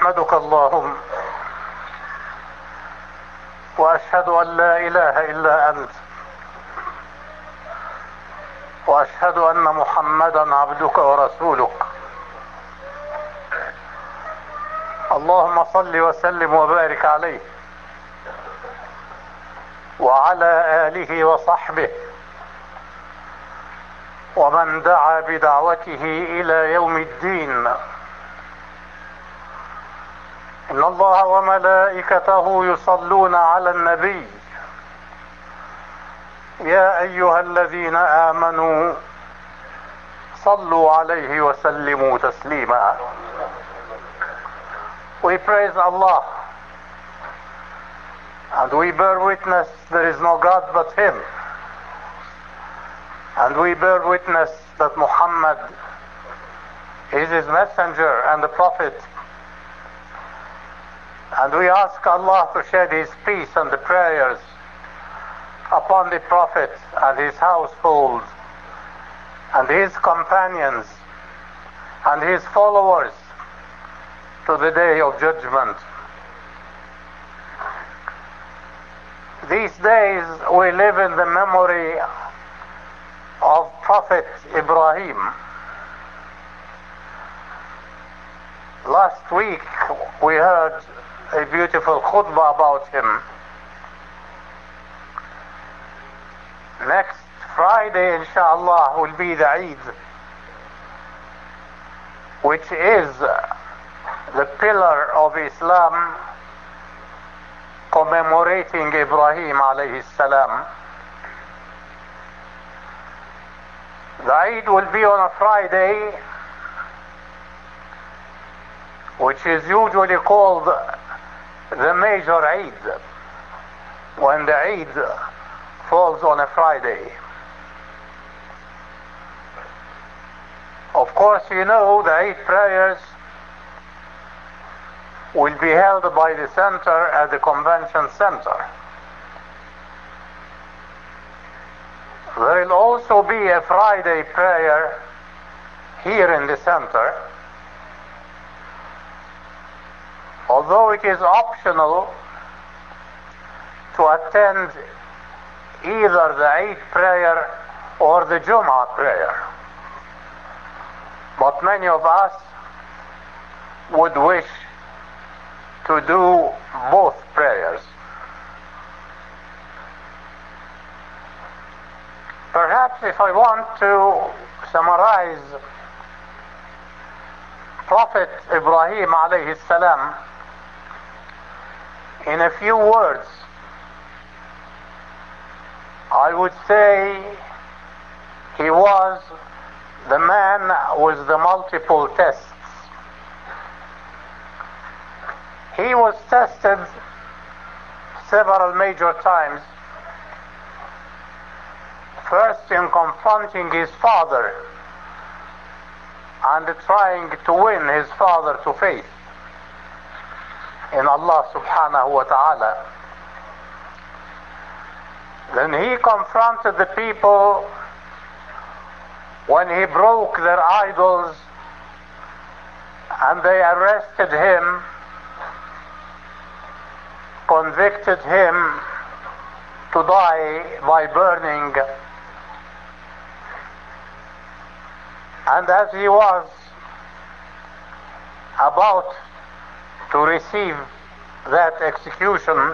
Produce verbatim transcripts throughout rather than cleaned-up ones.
أحمدك اللهم وأشهد أن لا إله إلا أنت وأشهد أن محمدا عبدك ورسولك. اللهم صل وسلم وبارك عليه وعلى آله وصحبه ومن دعا بدعوته إلى يوم الدين. إن الله وملائكته يصلون على النبي يا أيها الذين آمنوا صلوا عليه وسلموا تسليما. We praise Allah and we bear witness there is no God but Him, and we bear witness that Muhammad is His messenger and the Prophet, and we ask Allah to shed His peace and the prayers upon the Prophet and his household and his companions and his followers to the day of judgment. These days we live in the memory of Prophet Ibrahim. Last week we heard a beautiful khutbah about him. Next Friday, inshallah, will be the Eid, which is the pillar of Islam commemorating Ibrahim alayhi salam. The Eid will be on a Friday, which is usually called the major Eid, when the Eid falls on a Friday. Of course, you know the Eid prayers will be held by the center at the convention center. There will also be a Friday prayer here in the center. Although it is optional to attend either the Eid prayer or the Jum'ah prayer, but many of us would wish to do both prayers. Perhaps if I want to summarize Prophet Ibrahim alayhi salam in a few words, I would say he was the man with the multiple tests. He was tested several major times. First in confronting his father and trying to win his father to faith in Allah subhanahu wa ta'ala. Then he confronted the people when he broke their idols and they arrested him, convicted him to die by burning. And as he was about to receive that execution,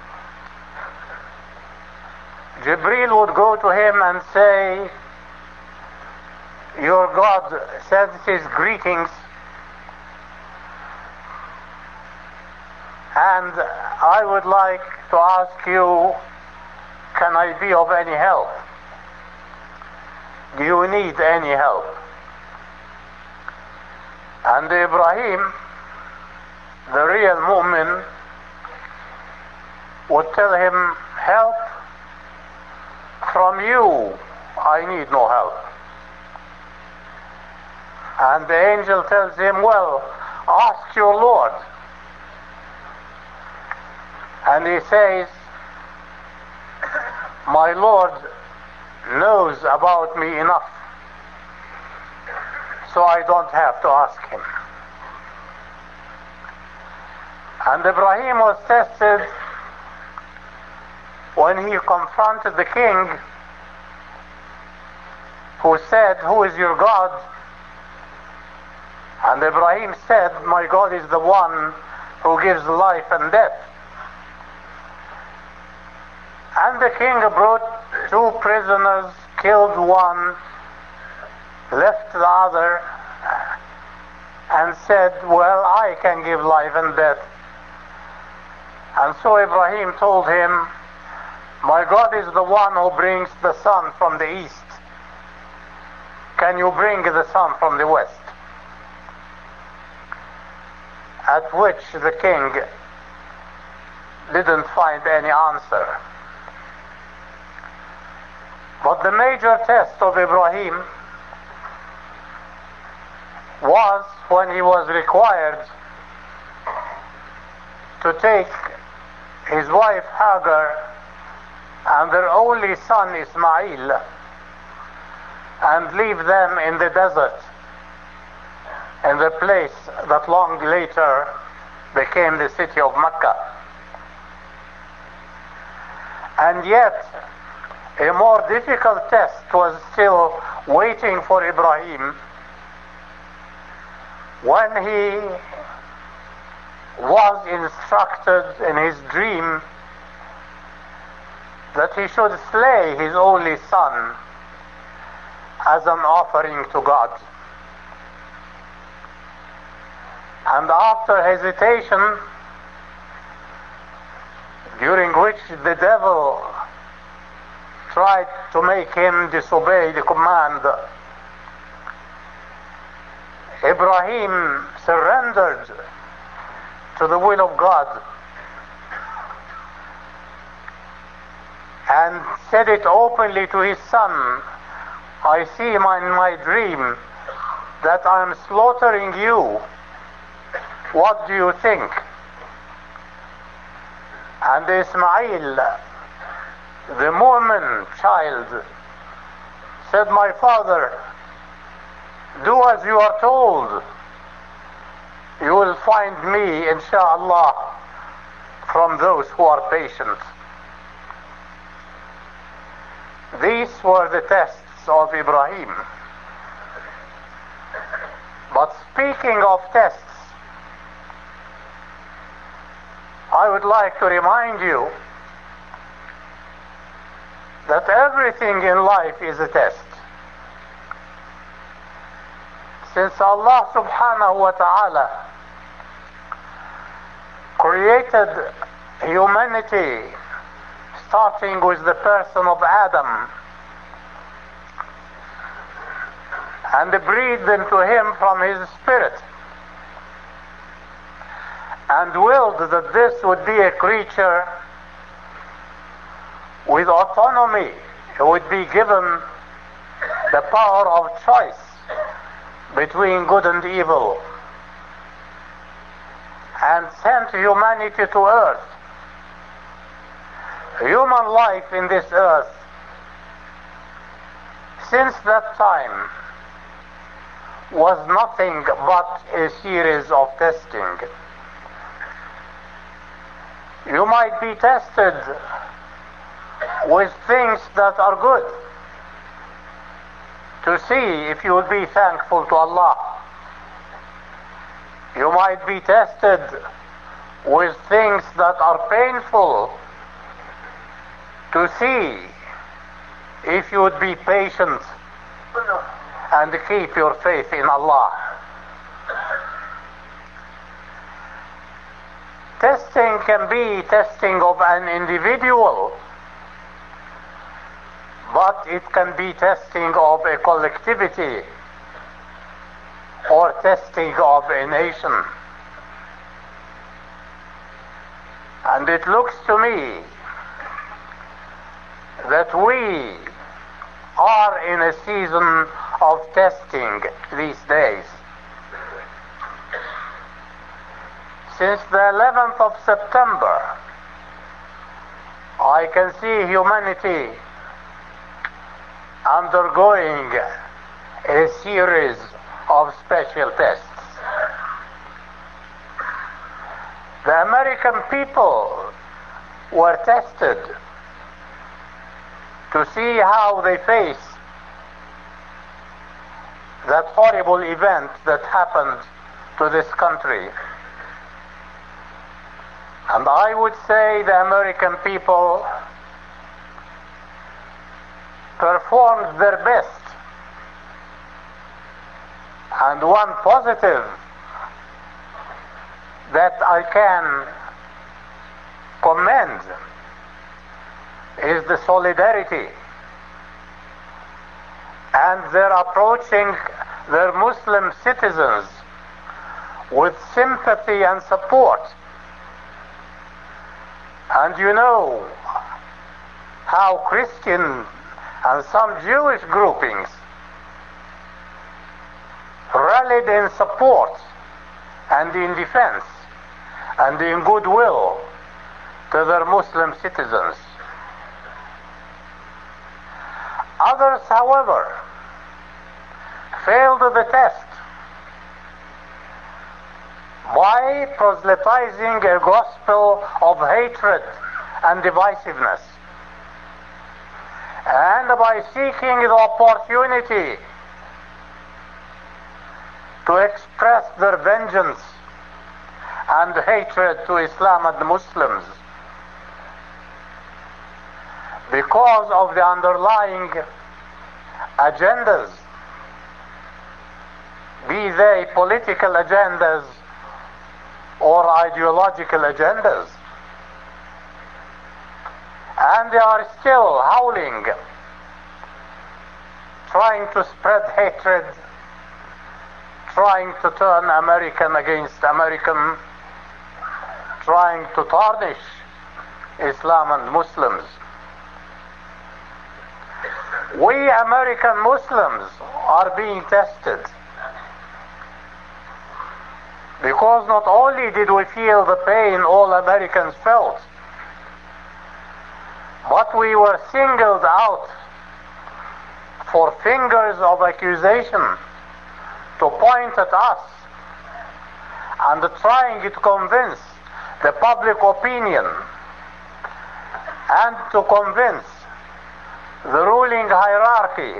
Jibreel would go to him and say, "Your God sends his greetings, and I would like to ask you, can I be of any help? Do you need any help?" And Ibrahim, the real mu'min, would tell him, "Help from you, I need no help." And the angel tells him, "Well, ask your Lord." And he says, "My Lord knows about me enough, so I don't have to ask him." And Ibrahim was tested when he confronted the king, who said, "Who is your God?" And Ibrahim said, "My God is the one who gives life and death." And the king brought two prisoners, killed one, left the other, and said, "Well, I can give life and death." And so Ibrahim told him, "My God is the one who brings the sun from the east. Can you bring the sun from the west?" At which the king didn't find any answer. But the major test of Ibrahim was when he was required to take his wife Hagar and their only son Ismail and leave them in the desert, in the place that long later became the city of Mecca. And yet a more difficult test was still waiting for Ibrahim when he was instructed in his dream that he should slay his only son as an offering to God. And after hesitation, during which the devil tried to make him disobey the command, Ibrahim surrendered to the will of God and said it openly to his son, "I see in my dream that I am slaughtering you. What do you think?" And Ismail, the Mormon child, said, "My father, do as you are told. You will find me, inshaAllah, from those who are patient." These were the tests of Ibrahim. But speaking of tests, I would like to remind you that everything in life is a test. Since Allah subhanahu wa ta'ala created humanity, starting with the person of Adam, and breathed into him from his spirit, and willed that this would be a creature with autonomy, who would be given the power of choice between good and evil, and sent humanity to earth. Human life in this earth, since that time, was nothing but a series of testing. You might be tested with things that are good, to see if you will be thankful to Allah. You might be tested with things that are painful, to see if you would be patient and keep your faith in Allah. Testing can be testing of an individual, but it can be testing of a collectivity or testing of a nation. And it looks to me that we are in a season of testing these days. Since the eleventh of September, I can see humanity undergoing a series of special tests. The American people were tested to see how they face that horrible event that happened to this country. And I would say the American people performed their best. And one positive that I can commend is the solidarity and their approaching their Muslim citizens with sympathy and support. And you know how Christian and some Jewish groupings rallied in support and in defense and in goodwill to their Muslim citizens. Others, however, failed the test by proselytizing a gospel of hatred and divisiveness, and by seeking the opportunity to express their vengeance and hatred to Islam and the Muslims because of the underlying agendas, be they political agendas or ideological agendas. And they are still howling, trying to spread hatred, trying to turn American against American, trying to tarnish Islam and Muslims. We American Muslims are being tested because not only did we feel the pain all Americans felt, but we were singled out for fingers of accusation to point at us and trying to convince the public opinion and to convince the ruling hierarchy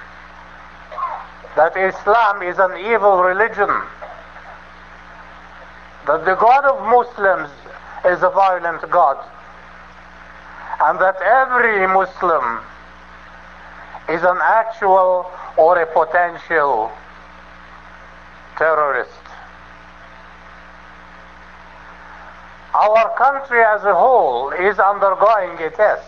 that Islam is an evil religion, that the God of Muslims is a violent God, and that every Muslim is an actual or a potential terrorist. Our country as a whole is undergoing a test.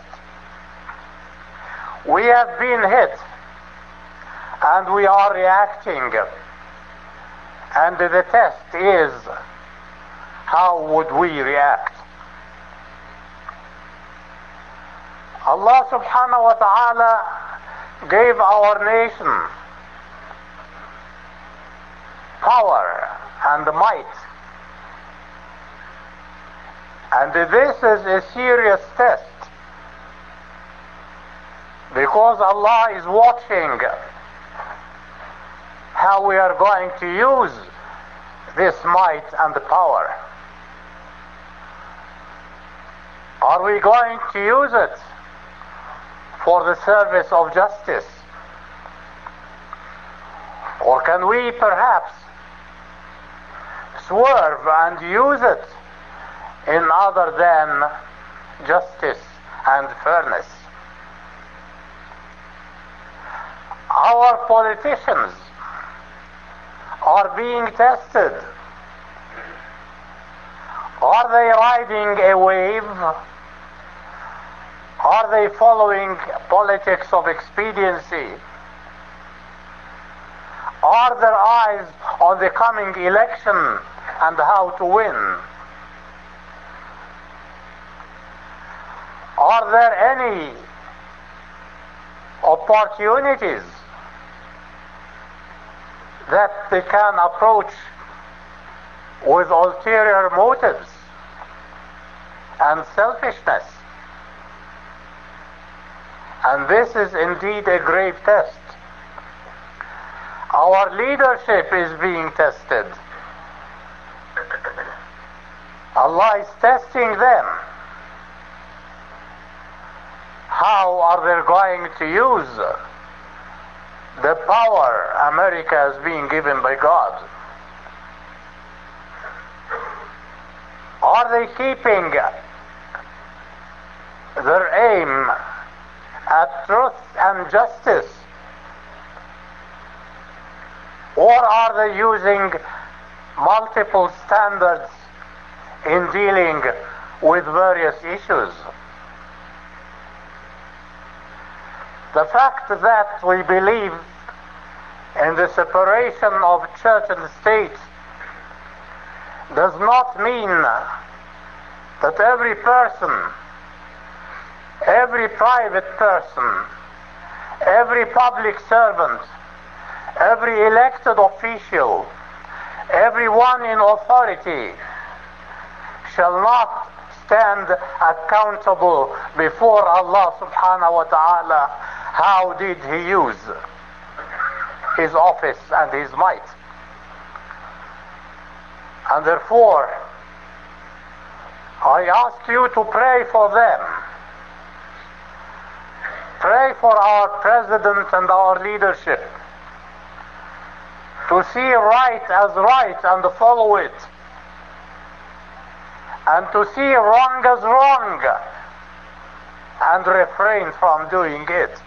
We have been hit and we are reacting, and the test is, how would we react? Allah subhanahu wa ta'ala gave our nation power and might, and this is a serious test because Allah is watching how we are going to use this might and power. Are we going to use it for the service of justice? Or can we perhaps swerve and use it in other than justice and fairness? Our politicians are being tested. Are they riding a wave? Are they following politics of expediency? Are their eyes on the coming election and how to win? Are there any opportunities that they can approach with ulterior motives and selfishness? And this is indeed a grave test. Our leadership is being tested. Allah is testing them. How are they going to use the power America is being given by God? Are they keeping their aim at truth and justice? Or are they using multiple standards in dealing with various issues? The fact that we believe in the separation of church and state does not mean that every person, every private person, every public servant, every elected official, everyone in authority shall not stand accountable before Allah subhanahu wa ta'ala. How did he use his office and his might? And therefore, I ask you to pray for them. Pray for our president and our leadership to see right as right and follow it, and to see wrong as wrong and refrain from doing it.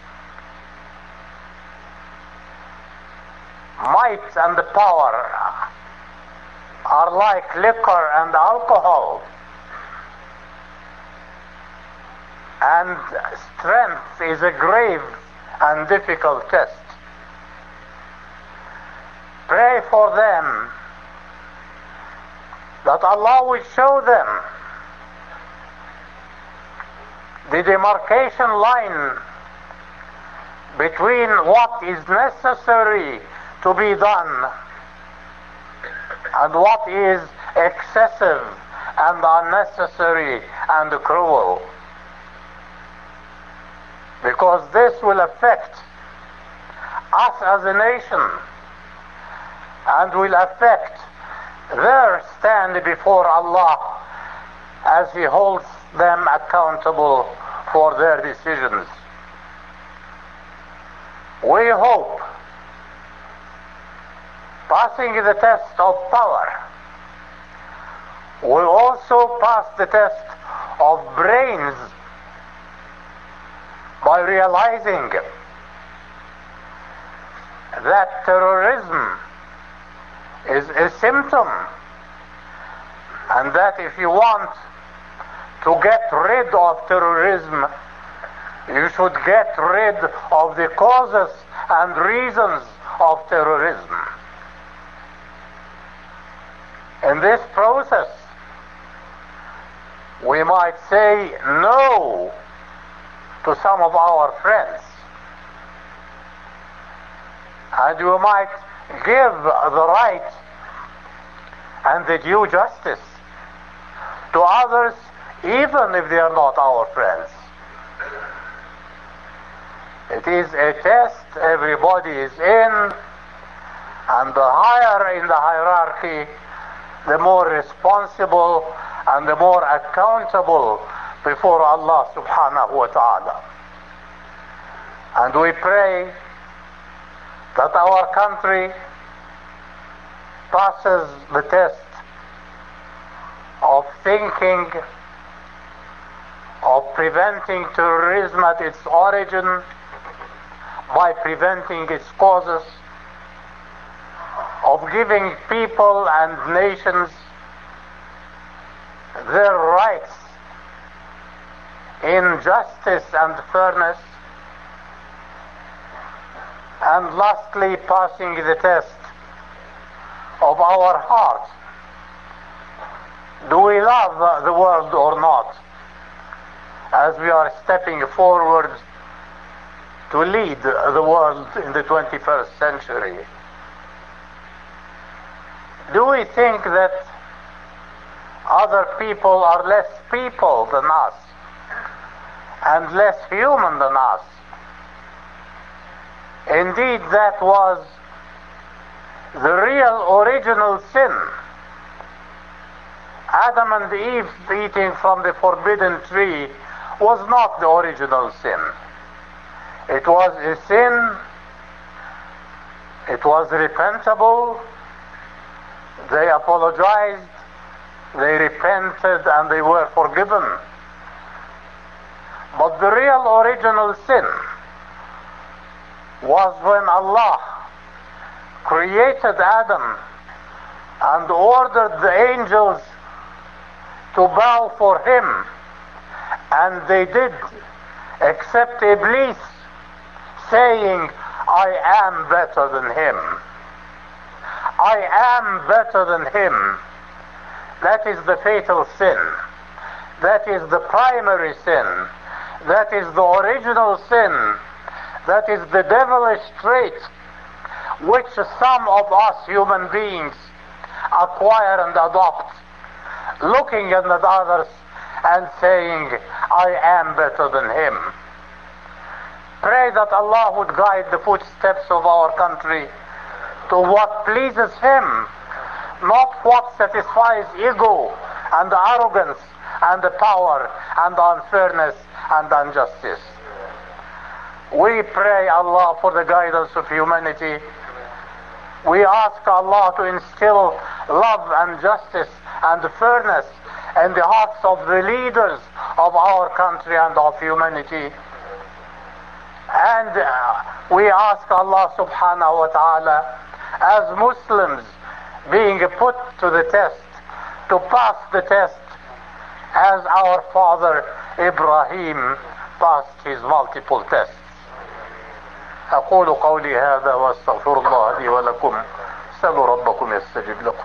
Might and power are like liquor and alcohol, and strength is a grave and difficult test. Pray for them that Allah will show them the demarcation line between what is necessary to be done and what is excessive and unnecessary and cruel. Because this will affect us as a nation and will affect their stand before Allah as He holds them accountable for their decisions. We hope, passing the test of power, will also pass the test of brains by realizing that terrorism is a symptom, and that if you want to get rid of terrorism, you should get rid of the causes and reasons of terrorism. In this process, we might say no to some of our friends, and we might give the right and the due justice to others, even if they are not our friends. It is a test everybody is in, and the higher in the hierarchy, the more responsible and the more accountable before Allah subhanahu wa ta'ala. And we pray that our country passes the test of thinking, of preventing terrorism at its origin by preventing its causes, of giving people and nations their rights in justice and fairness, and lastly passing the test of our heart. Do we love the world or not, as we are stepping forward to lead the world in the twenty-first century? Do we think that other people are less people than us and less human than us? Indeed, that was the real original sin. Adam and Eve eating from the forbidden tree was not the original sin. It was a sin, it was repentable, they apologized, they repented, and they were forgiven. But the real original sin was when Allah created Adam and ordered the angels to bow for him, and they did, except Iblis, saying, I am better than him. I am better than him. That is the fatal sin. That is the primary sin. That is the original sin. That is the devilish trait which some of us human beings acquire and adopt, looking at others and saying, I am better than him. Pray that Allah would guide the footsteps of our country to what pleases him, not what satisfies ego and arrogance and power and unfairness and injustice. We pray Allah for the guidance of humanity. We ask Allah to instill love and justice and fairness in the hearts of the leaders of our country and of humanity. And uh, we ask Allah subhanahu wa ta'ala, as Muslims being put to the test, to pass the test as our father Ibrahim passed his multiple tests. أقول قولي هذا واستغفر الله لي ولكم سلوا ربكم يستجب لكم.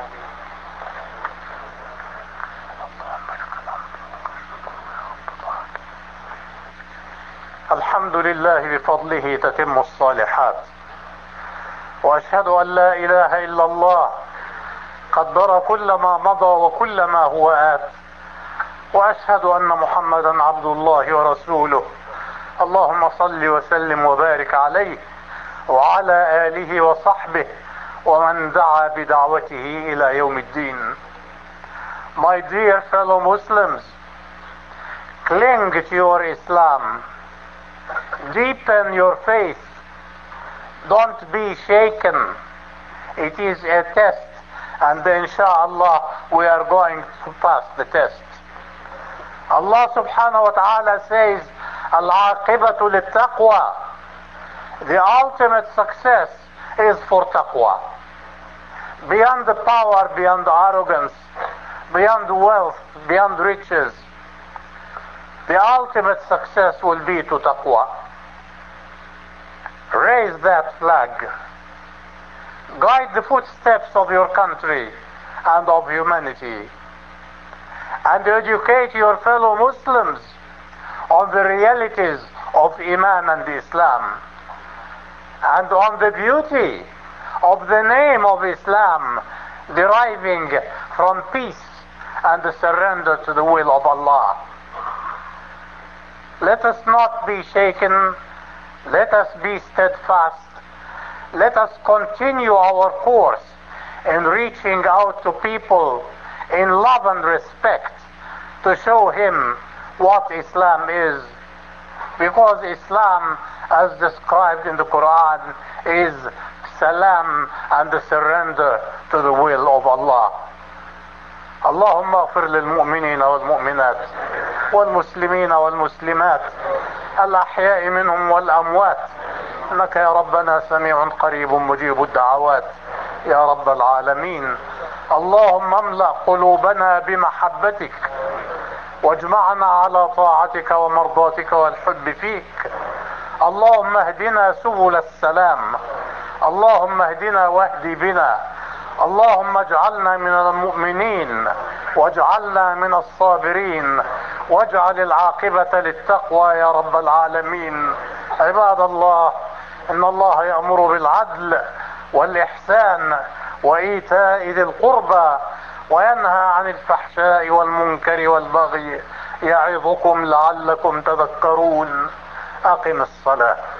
الحمد لله بفضله تتم الصالحات، وأشهد أن لا إله إلا الله قدر كل ما مضى وكل ما هو آت، وأشهد أن محمدا عبد الله ورسوله. اللهم صل وسلم وبارك عليه وعلى آله وصحبه ومن دعا بدعوته إلى يوم الدين. My dear fellow Muslims, cling to your Islam, deepen your faith, don't be shaken. It is a test, and inshallah we are going to pass the test. Allah subhanahu wa ta'ala says, Al-aqibatu lit-taqwa. The ultimate success is for taqwa. Beyond the power, beyond the arrogance, beyond wealth, beyond riches, the ultimate success will be to taqwa. Raise that flag. Guide the footsteps of your country and of humanity. And educate your fellow Muslims on the realities of Iman and Islam, and on the beauty of the name of Islam deriving from peace and surrender to the will of Allah. Let us not be shaken. Let us be steadfast. Let us continue our course in reaching out to people in love and respect to show him what Islam is, because Islam, as described in the Quran, is salam and the surrender to the will of Allah. اللهم اغفر للمؤمنين والمؤمنات والمسلمين والمسلمات الأحياء منهم والأموات إنك يا ربنا سميع قريب مجيب الدعوات يا رب العالمين. اللهم املأ قلوبنا بمحبتك واجمعنا على طاعتك ومرضاتك والحب فيك. اللهم اهدنا سبل السلام. اللهم اهدنا واهد بنا. اللهم اجعلنا من المؤمنين واجعلنا من الصابرين واجعل العاقبة للتقوى يا رب العالمين. عباد الله، إن الله يأمر بالعدل والإحسان وإيتاء ذي القربى وينهى عن الفحشاء والمنكر والبغي يعظكم لعلكم تذكرون. أقم الصلاة.